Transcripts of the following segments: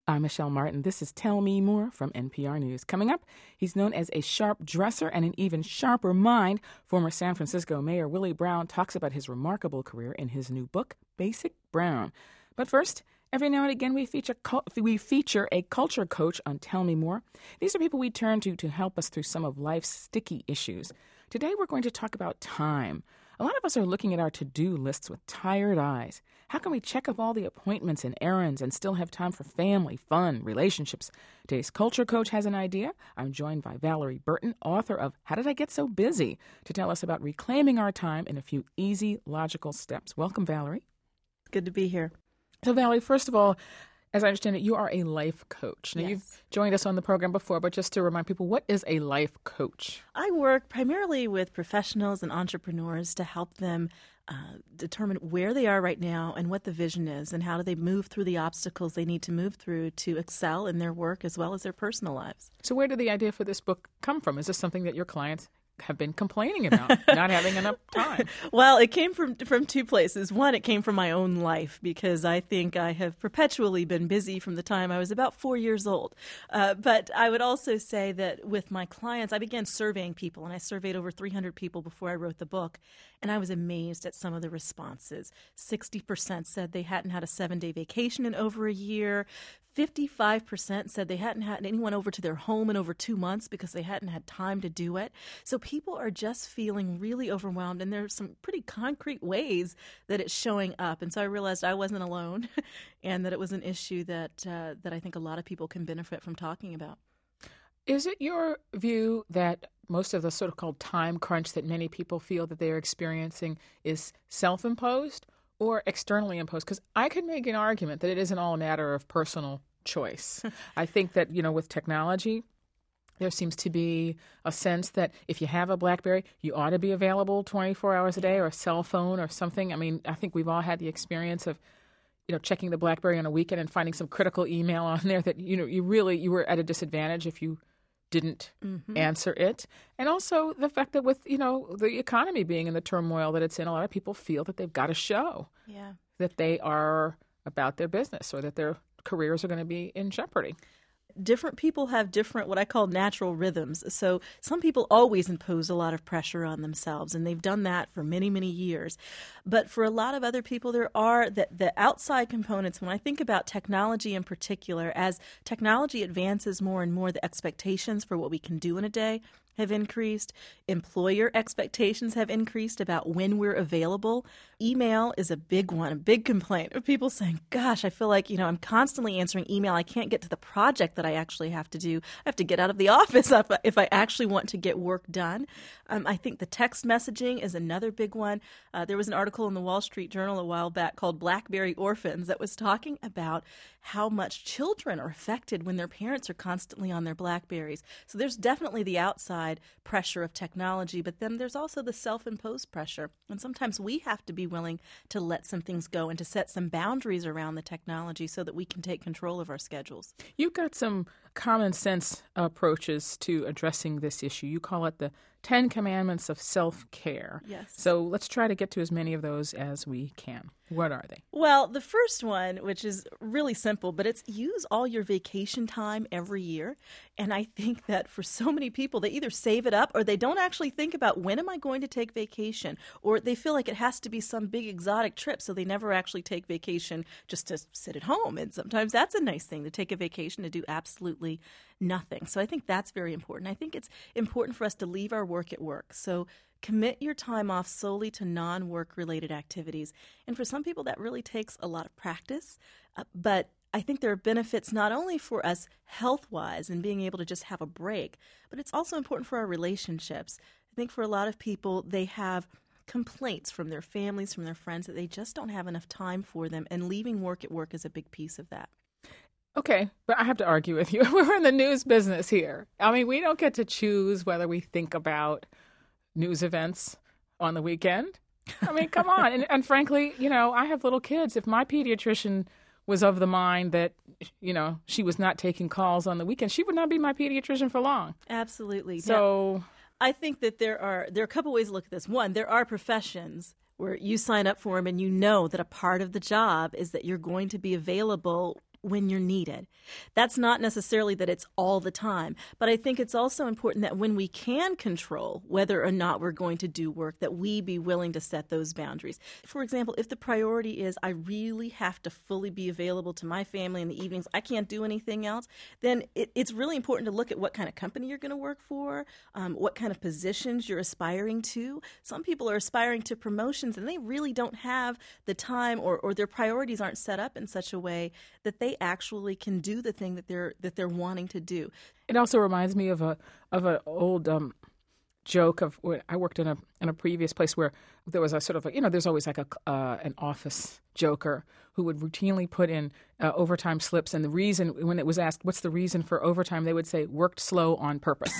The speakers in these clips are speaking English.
I'm Michelle Martin. This is Tell Me More from NPR News. Coming up, he's known as a sharp dresser and an even sharper mind. Former San Francisco Mayor Willie Brown talks about his remarkable career in his new book, Basic Brown. But first, every now and again, we feature a culture coach on Tell Me More. These are people we turn to help us through some of life's sticky issues. Today, we're going to talk about time. A lot of us are looking at our to-do lists with tired eyes. How can we check off all the appointments and errands and still have time for family, fun, relationships? Today's culture coach has an idea. I'm joined by Valerie Burton, author of How Did I Get So Busy?, to tell us about reclaiming our time in a few easy, logical steps. Welcome, Valerie. Good to be here. So, Valerie, first of all, as I understand it, you are a life coach. Now, Yes. You've joined us on the program before, but just to remind people, what is a life coach? I work primarily with professionals and entrepreneurs to help them determine where they are right now and what the vision is and how do they move through the obstacles they need to move through to excel in their work as well as their personal lives. So where did the idea for this book come from? Is this something that your clients have been complaining about, not having enough time? Well, it came from two places. One, it came from my own life because I think I have perpetually been busy from the time I was about 4 years old. But I would also say that with my clients, I began surveying people, and I surveyed over 300 people before I wrote the book, and I was amazed at some of the responses. 60% said they hadn't had a 7-day vacation in over a year. 55% said they hadn't had anyone over to their home in over 2 months because they hadn't had time to do it. So people are just feeling really overwhelmed, and there's some pretty concrete ways that it's showing up. And so I realized I wasn't alone and that it was an issue that I think a lot of people can benefit from talking about. Is it your view that most of the so-called time crunch that many people feel that they're experiencing is self-imposed or externally imposed? Because I could make an argument that it isn't all a matter of personal choice. I think that, with technology, there seems to be a sense that if you have a BlackBerry, you ought to be available 24 hours a day, or a cell phone or something. I mean, I think we've all had the experience of, checking the BlackBerry on a weekend and finding some critical email on there that, you were at a disadvantage if you didn't answer it. And also the fact that with, the economy being in the turmoil that it's in, a lot of people feel that they've got to show that they are about their business or that their careers are going to be in jeopardy. Different people have different, what I call natural rhythms. So some people always impose a lot of pressure on themselves, and they've done that for many, many years. But for a lot of other people, there are the outside components. When I think about technology in particular, as technology advances more and more, the expectations for what we can do in a day have increased. Employer expectations have increased about when we're available. Email is a big one, a big complaint of people saying, gosh, I feel like, I'm constantly answering email. I can't get to the project that I actually have to do. I have to get out of the office if I actually want to get work done. I think the text messaging is another big one. There was an article in the Wall Street Journal a while back called BlackBerry Orphans that was talking about how much children are affected when their parents are constantly on their BlackBerries. So there's definitely the outside pressure of technology, but then there's also the self-imposed pressure. And sometimes we have to be willing to let some things go and to set some boundaries around the technology so that we can take control of our schedules. You've got some common sense approaches to addressing this issue. You call it the 10 Commandments of Self-Care. Yes. So let's try to get to as many of those as we can. What are they? Well, the first one, which is really simple, but it's use all your vacation time every year. And I think that for so many people, they either save it up or they don't actually think about when am I going to take vacation, or they feel like it has to be some big exotic trip, so they never actually take vacation just to sit at home. And sometimes that's a nice thing, to take a vacation to do absolutely nothing. So I think that's very important. I think it's important for us to leave our work at work. So commit your time off solely to non-work related activities. And for some people, that really takes a lot of practice. But I think there are benefits not only for us health-wise and being able to just have a break, but it's also important for our relationships. I think for a lot of people, they have complaints from their families, from their friends, that they just don't have enough time for them. And leaving work at work is a big piece of that. Okay, but I have to argue with you. We're in the news business here. I mean, we don't get to choose whether we think about news events on the weekend. I mean, come on. And frankly, I have little kids. If my pediatrician was of the mind that, she was not taking calls on the weekend, she would not be my pediatrician for long. Absolutely. So now, I think that there are a couple ways to look at this. One, there are professions where you sign up for them and you know that a part of the job is that you're going to be available when you're needed. That's not necessarily that it's all the time, but I think it's also important that when we can control whether or not we're going to do work, that we be willing to set those boundaries. For example, if the priority is I really have to fully be available to my family in the evenings, I can't do anything else, then it's really important to look at what kind of company you're going to work for, what kind of positions you're aspiring to. Some people are aspiring to promotions and they really don't have the time, or their priorities aren't set up in such a way that they actually can do the thing that they're wanting to do. It also reminds me of an old joke of when I worked in a previous place where there was a sort of there's always like an office joker who would routinely put in overtime slips, and the reason, when it was asked what's the reason for overtime, they would say worked slow on purpose.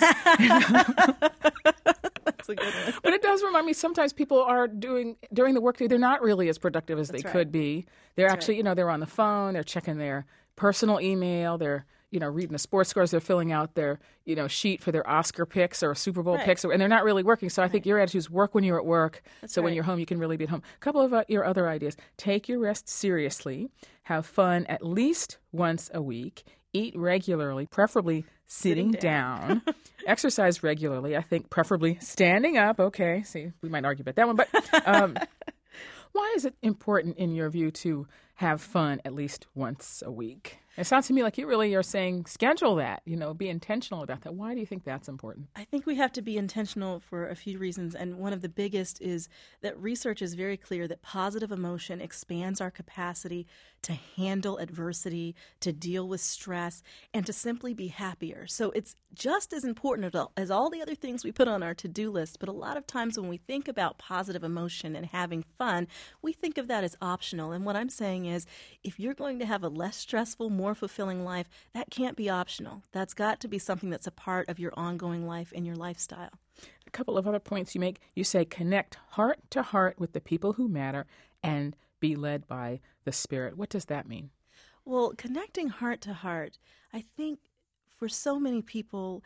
That's a good one. But it does remind me sometimes people are during the workday, they're not really as productive as they could be. They're actually they're on the phone, they're checking their personal email, they're reading the sports scores, they're filling out their, sheet for their Oscar picks or Super Bowl picks, and they're not really working. So I think your attitude is work when you're at work, when you're home, you can really be at home. A couple of your other ideas. Take your rest seriously. Have fun at least once a week. Eat regularly, preferably sitting down. Exercise regularly, I think preferably standing up. Okay, see, we might argue about that one, but why is it important in your view to have fun at least once a week? It sounds to me like you really are saying schedule that, be intentional about that. Why do you think that's important? I think we have to be intentional for a few reasons, and one of the biggest is that research is very clear that positive emotion expands our capacity to handle adversity, to deal with stress, and to simply be happier. So it's just as important as all the other things we put on our to-do list, but a lot of times when we think about positive emotion and having fun, we think of that as optional. And what I'm saying is, if you're going to have a less stressful, more fulfilling life, that can't be optional. That's got to be something that's a part of your ongoing life and your lifestyle. A couple of other points you make. You say connect heart to heart with the people who matter and be led by the Spirit. What does that mean? Well, connecting heart to heart, I think for so many people,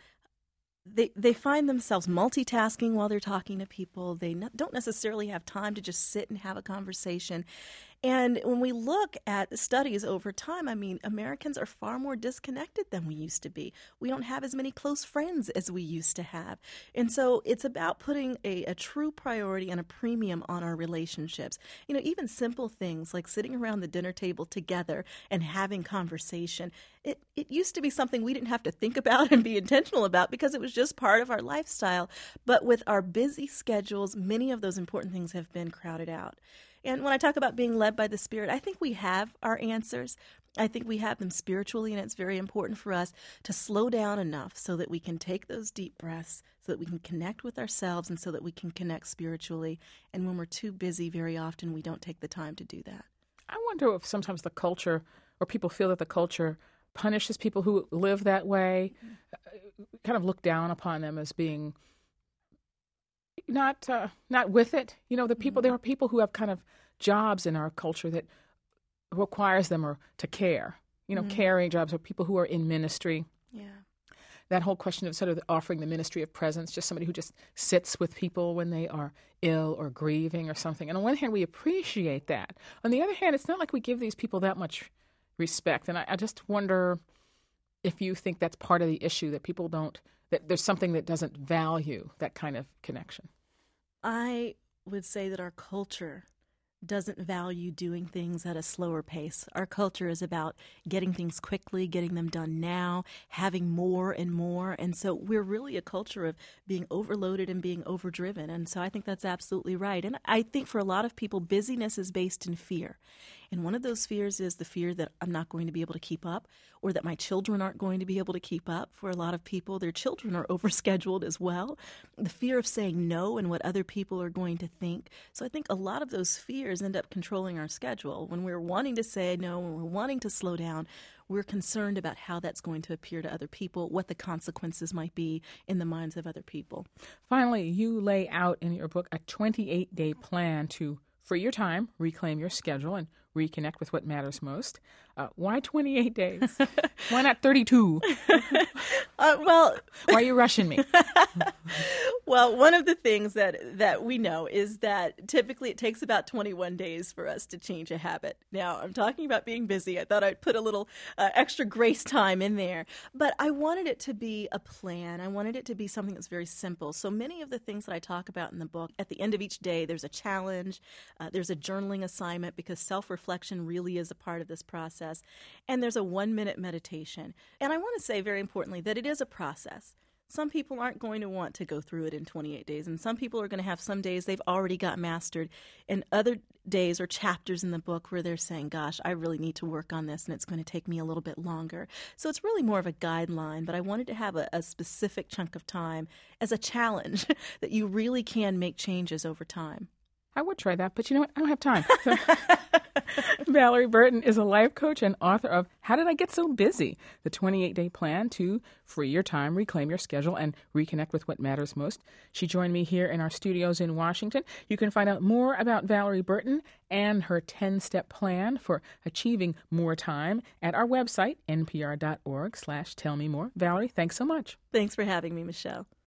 they find themselves multitasking while they're talking to people. They don't necessarily have time to just sit and have a conversation. And when we look at studies over time, Americans are far more disconnected than we used to be. We don't have as many close friends as we used to have. And so it's about putting a true priority and a premium on our relationships. Even simple things like sitting around the dinner table together and having conversation. It used to be something we didn't have to think about and be intentional about because it was just part of our lifestyle. But with our busy schedules, many of those important things have been crowded out. And when I talk about being led by the Spirit, I think we have our answers. I think we have them spiritually, and it's very important for us to slow down enough so that we can take those deep breaths, so that we can connect with ourselves, and so that we can connect spiritually. And when we're too busy, very often we don't take the time to do that. I wonder if sometimes the culture, or people feel that the culture punishes people who live that way, kind of look down upon them as being not with it. There are people who have kind of jobs in our culture that requires them or to care. Caring jobs, or people who are in ministry. Yeah. That whole question of sort of offering the ministry of presence, just somebody who just sits with people when they are ill or grieving or something. And on one hand, we appreciate that. On the other hand, it's not like we give these people that much respect. And I just wonder if you think that's part of the issue, that people don't, that there's something that doesn't value that kind of connection. I would say that our culture doesn't value doing things at a slower pace. Our culture is about getting things quickly, getting them done now, having more and more. And so we're really a culture of being overloaded and being overdriven. And so I think that's absolutely right. And I think for a lot of people, busyness is based in fear. And one of those fears is the fear that I'm not going to be able to keep up, or that my children aren't going to be able to keep up. For a lot of people, their children are overscheduled as well. The fear of saying no and what other people are going to think. So I think a lot of those fears end up controlling our schedule. When we're wanting to say no, when we're wanting to slow down, we're concerned about how that's going to appear to other people, what the consequences might be in the minds of other people. Finally, you lay out in your book a 28-day plan to free your time, reclaim your schedule, and reconnect with what matters most. Why 28 days? Why not 32? Well, Why are you rushing me? well, one of the things that we know is that typically it takes about 21 days for us to change a habit. Now, I'm talking about being busy. I thought I'd put a little extra grace time in there. But I wanted it to be a plan. I wanted it to be something that's very simple. So many of the things that I talk about in the book, at the end of each day, there's a challenge, there's a journaling assignment, because self-reflection really is a part of this process, and there's a 1-minute meditation. And I want to say very importantly that it is a process. Some people aren't going to want to go through it in 28 days, and some people are going to have some days they've already got mastered, and other days or chapters in the book where they're saying, gosh, I really need to work on this, and it's going to take me a little bit longer. So it's really more of a guideline, but I wanted to have a specific chunk of time as a challenge that you really can make changes over time. I would try that, but you know what? I don't have time. Valerie Burton is a life coach and author of How Did I Get So Busy? The 28-Day Plan to Free Your Time, Reclaim Your Schedule, and Reconnect with What Matters Most. She joined me here in our studios in Washington. You can find out more about Valerie Burton and her 10-step plan for achieving more time at our website, npr.org/tellmemore. Valerie, thanks so much. Thanks for having me, Michelle.